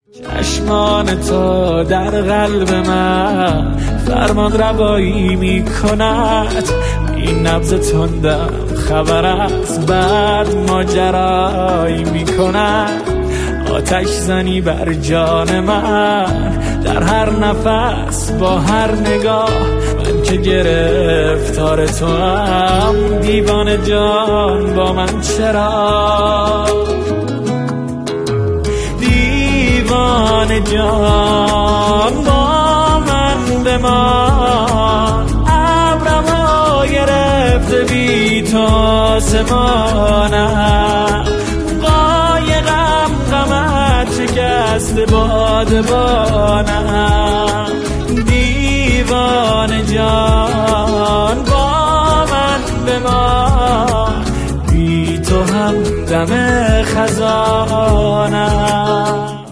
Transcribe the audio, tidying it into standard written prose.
چشمان تو در قلب من فرمان روایی می کند، این نبض تندم خبر از بعد ماجرایی می کند. آتش زنی بر جان من در هر نفس با هر نگاه، من که گرفتار تو هم دیوانه جان با من چرا؟ دیوانه جان با من بمان، ابرم گرفته بی تو آسمانم، قایقم غمت شکست بادبانم. دیوانه جان با من بمان، بی تو هم دم خزانم.